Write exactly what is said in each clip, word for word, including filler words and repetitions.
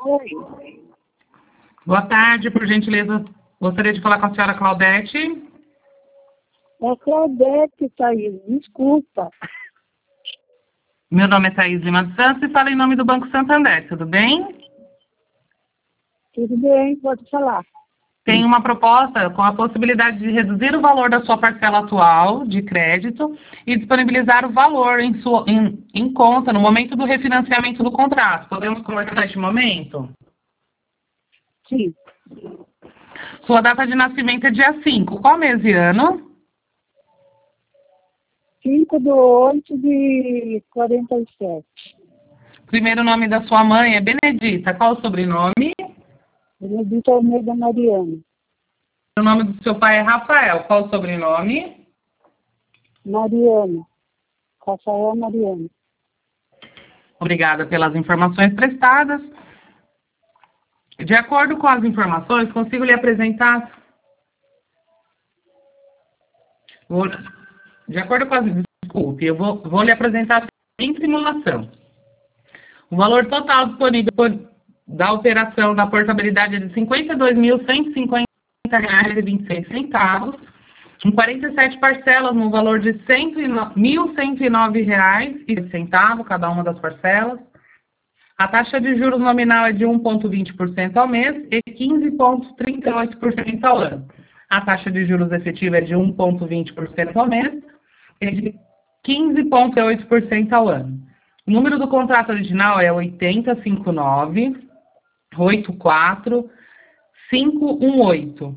Oi. Boa tarde, por gentileza. Gostaria de falar com a senhora Claudete. É Claudete, Thaís, desculpa. Meu nome é Thaís Lima dos Santos e falo em nome do Banco Santander, tudo bem? Tudo bem, pode falar. Tem uma proposta com a possibilidade de reduzir o valor da sua parcela atual de crédito e disponibilizar o valor em, sua, em, em conta no momento do refinanciamento do contrato. Podemos conversar neste momento? Sim. Sua data de nascimento é dia cinco. Qual mês e ano? cinco de oito de quarenta e sete. Primeiro nome da sua mãe é Benedita. Qual o sobrenome? Benedita Almeida Mariana. O nome do seu pai é Rafael. Qual o sobrenome? Mariana. Rafael Mariana. Obrigada pelas informações prestadas. De acordo com as informações, consigo lhe apresentar... Vou... De acordo com as... Desculpe, eu vou, vou lhe apresentar em simulação. O valor total disponível por... da operação da portabilidade é de cinquenta e dois mil cento e cinquenta reais e vinte e seis centavos, em quarenta e sete parcelas no valor de mil cento e nove reais e centavos cada uma das parcelas. A taxa de juros nominal é de um vírgula vinte por cento ao mês e quinze vírgula trinta e oito por cento ao ano. A taxa de juros efetiva é de um vírgula vinte por cento ao mês e de quinze vírgula oito por cento ao ano. O número do contrato original é oitenta cinquenta e nove oitenta e quatro cinco um oito.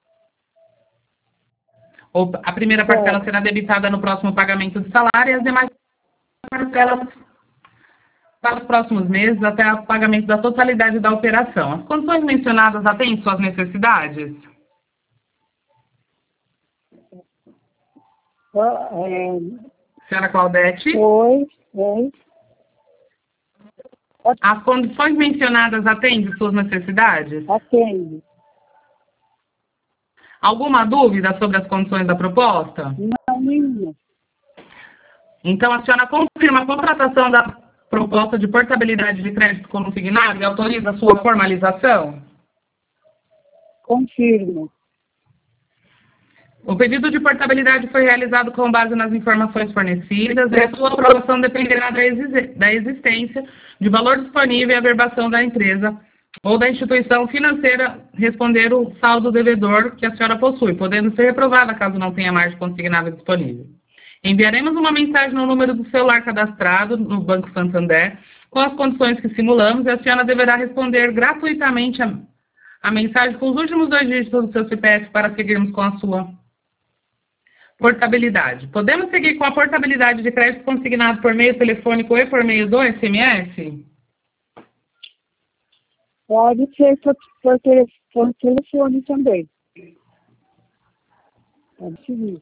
A primeira parcela será debitada no próximo pagamento de salário e as demais parcelas para os próximos meses até o pagamento da totalidade da operação. As condições mencionadas atendem suas necessidades? É... Senhora Claudete? Oi, oi. As condições mencionadas atendem suas necessidades? Atende. Alguma dúvida sobre as condições da proposta? Não, nenhuma. Então, a senhora confirma a contratação da proposta de portabilidade de crédito consignado e autoriza a sua formalização? Confirmo. O pedido de portabilidade foi realizado com base nas informações fornecidas e a sua aprovação dependerá da, exi da existência de valor disponível e averbação da empresa ou da instituição financeira responder o saldo devedor que a senhora possui, podendo ser reprovada caso não tenha margem consignável disponível. Enviaremos uma mensagem no número do celular cadastrado no Banco Santander com as condições que simulamos e a senhora deverá responder gratuitamente a, a mensagem com os últimos dois dígitos do seu C P F para seguirmos com a sua portabilidade. Podemos seguir com a portabilidade de crédito consignado por meio telefônico e por meio do S M S? Pode ser por, por, telefone, por telefone também. Pode seguir.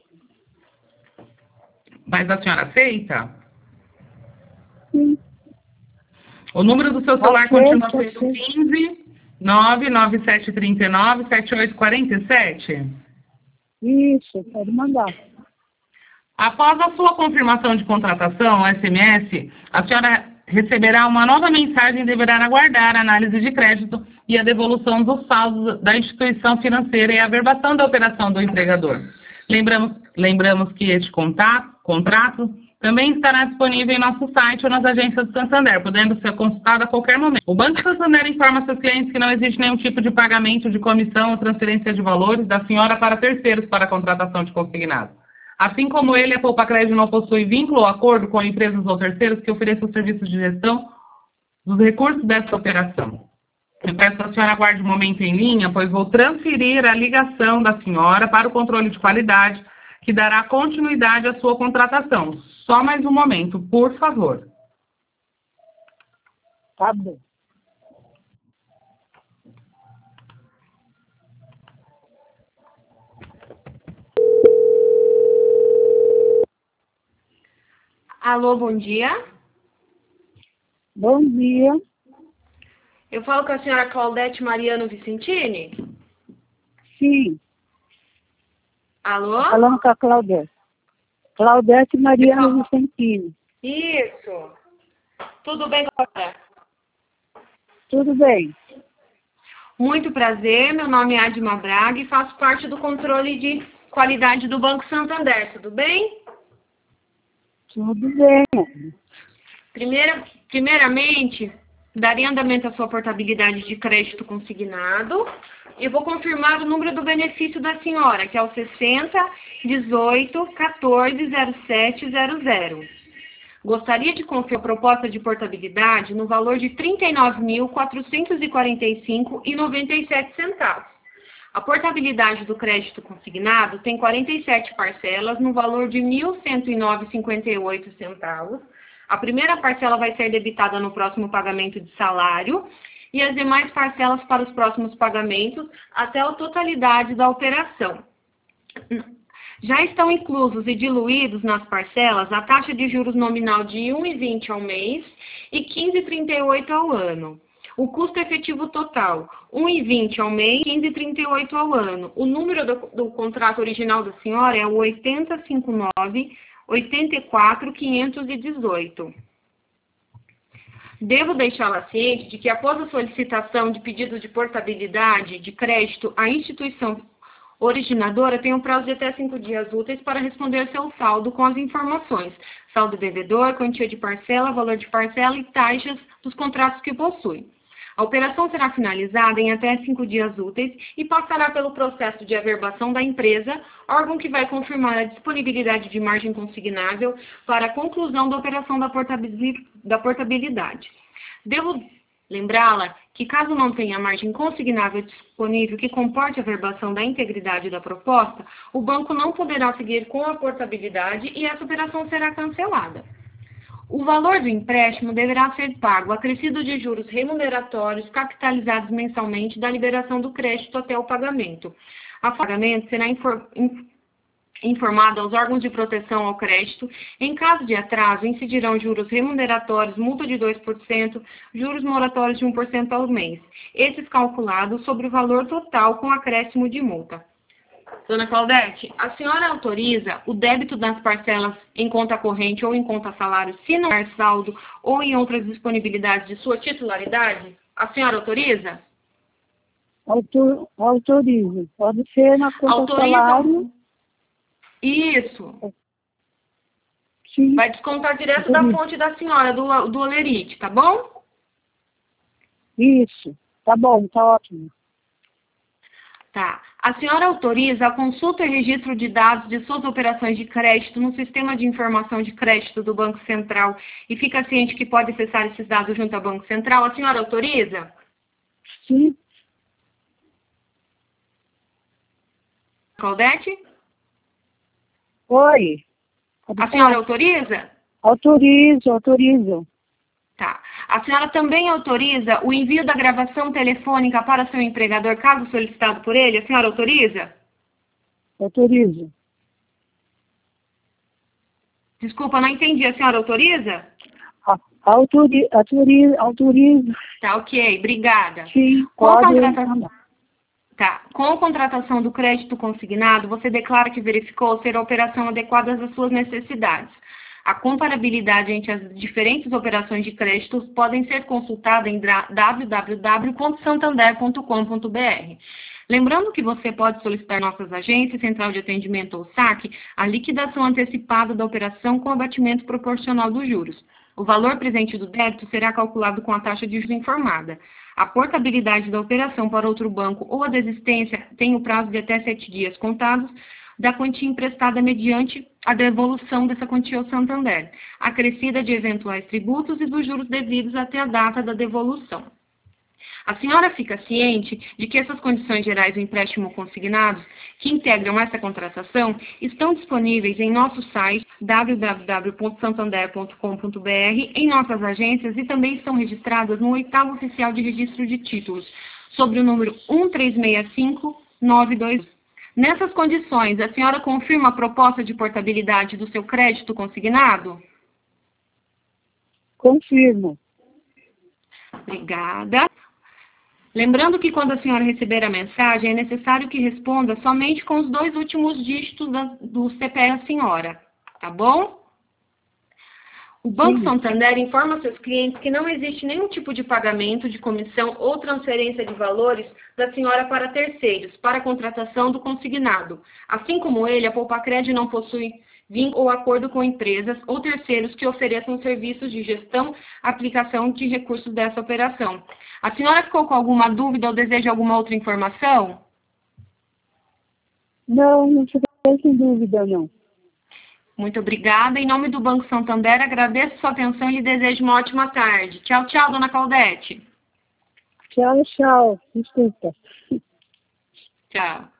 Mas a senhora aceita? Sim. O número do seu celular Aceito, continua sendo quinze, nove nove sete três nove, sete oito quatro sete? Isso, pode mandar. Após a sua confirmação de contratação, S M S, a senhora receberá uma nova mensagem e deverá aguardar a análise de crédito e a devolução dos saldos da instituição financeira e a averbação da operação do empregador. Lembramos, lembramos que este contato, contrato também estará disponível em nosso site ou nas agências do Santander, podendo ser consultado a qualquer momento. O Banco Santander informa seus clientes que não existe nenhum tipo de pagamento de comissão ou transferência de valores da senhora para terceiros para a contratação de consignado. Assim como ele, a Poupa Crédito não possui vínculo ou acordo com empresas ou terceiros que ofereçam serviços de gestão dos recursos dessa operação. Eu peço que a senhora aguarde um momento em linha, pois vou transferir a ligação da senhora para o controle de qualidade, que dará continuidade à sua contratação. Só mais um momento, por favor. Tá bom. Alô, bom dia. Bom dia. Eu falo com a senhora Claudete Mariano Vicentini? Sim. Alô? Falando com a Claudete. Claudete Mariano Vicentini. Isso. Tudo bem, Claudete? Tudo bem. Muito prazer, meu nome é Adma Braga e faço parte do controle de qualidade do Banco Santander, tudo bem? Tudo bem. Primeira, primeiramente, darei andamento à sua portabilidade de crédito consignado. Eu vou confirmar o número do benefício da senhora, que é o sessenta, dezoito, quatorze, zero sete zero zero. Gostaria de confirmar a proposta de portabilidade no valor de trinta e nove mil, quatrocentos e quarenta e cinco reais e noventa e sete centavos. A portabilidade do crédito consignado tem quarenta e sete parcelas no valor de mil cento e nove reais e cinquenta e oito centavos. A primeira parcela vai ser debitada no próximo pagamento de salário e as demais parcelas para os próximos pagamentos até a totalidade da operação. Já estão inclusos e diluídos nas parcelas a taxa de juros nominal de um vírgula vinte ao mês e quinze vírgula trinta e oito ao ano. O custo efetivo total, um vírgula vinte ao mês, quinze vírgula trinta e oito ao ano. O número do, do contrato original da senhora é o oitenta, cinquenta e nove, oitenta e quatro, quinhentos e dezoito. Devo deixá-la ciente de que após a solicitação de pedido de portabilidade de crédito, a instituição originadora tem um prazo de até cinco dias úteis para responder seu saldo com as informações: saldo devedor, quantia de parcela, valor de parcela e taxas dos contratos que possui. A operação será finalizada em até cinco dias úteis e passará pelo processo de averbação da empresa, órgão que vai confirmar a disponibilidade de margem consignável para a conclusão da operação da portabilidade. Devo lembrá-la que, caso não tenha margem consignável disponível que comporte a averbação da integridade da proposta, o banco não poderá seguir com a portabilidade e essa operação será cancelada. O valor do empréstimo deverá ser pago acrescido de juros remuneratórios capitalizados mensalmente da liberação do crédito até o pagamento. A pagamento será infor informado aos órgãos de proteção ao crédito. Em caso de atraso, incidirão juros remuneratórios, multa de dois por cento, juros moratórios de um por cento ao mês, esses calculados sobre o valor total com acréscimo de multa. Dona Claudete, a senhora autoriza o débito das parcelas em conta corrente ou em conta salário, se não houver saldo ou em outras disponibilidades de sua titularidade? A senhora autoriza? Autor, autorizo. Pode ser na conta Autoriza. salário. Isso. Sim. Vai descontar direto da fonte da senhora, do, do Olerite, tá bom? Isso. Tá bom, tá ótimo. Tá. A senhora autoriza a consulta e registro de dados de suas operações de crédito no sistema de informação de crédito do Banco Central e fica ciente que pode acessar esses dados junto ao Banco Central? A senhora autoriza? Sim. Claudete? Oi. A senhora autoriza? Autorizo, autorizo. Tá. A senhora também autoriza o envio da gravação telefônica para seu empregador, caso solicitado por ele? A senhora autoriza? Autorizo. Desculpa, não entendi. A senhora autoriza? Autori, autorizo, autorizo. Tá, ok. Obrigada. Sim, Com a pode. contratação, tá. Com a contratação do crédito consignado, você declara que verificou ser a operação adequada às suas necessidades. A comparabilidade entre as diferentes operações de crédito podem ser consultada em w w w ponto santander ponto com ponto b r. Lembrando que você pode solicitar em nossas agências, central de atendimento ou saque, a liquidação antecipada da operação com abatimento proporcional dos juros. O valor presente do débito será calculado com a taxa de juros informada. A portabilidade da operação para outro banco ou a desistência tem o prazo de até sete dias contados da quantia emprestada mediante a devolução dessa quantia ao Santander, acrescida de eventuais tributos e dos juros devidos até a data da devolução. A senhora fica ciente de que essas condições gerais do empréstimo consignado, que integram essa contratação, estão disponíveis em nosso site w w w ponto santander ponto com ponto b r, em nossas agências e também estão registradas no oitavo oficial de registro de títulos, sobre o número um três seis cinco nove dois. Nessas condições, a senhora confirma a proposta de portabilidade do seu crédito consignado? Confirmo. Obrigada. Lembrando que quando a senhora receber a mensagem, é necessário que responda somente com os dois últimos dígitos da, do C P F da senhora, tá bom? O Banco Sim. Santander informa seus clientes que não existe nenhum tipo de pagamento de comissão ou transferência de valores da senhora para terceiros, para a contratação do consignado. Assim como ele, a Poupacred não possui vínculo ou acordo com empresas ou terceiros que ofereçam serviços de gestão, aplicação de recursos dessa operação. A senhora ficou com alguma dúvida ou deseja alguma outra informação? Não, não fiquei sem dúvida, não. Muito obrigada. Em nome do Banco Santander, agradeço sua atenção e lhe desejo uma ótima tarde. Tchau, tchau, dona Claudete. Tchau, tchau. Desculpa. Tchau.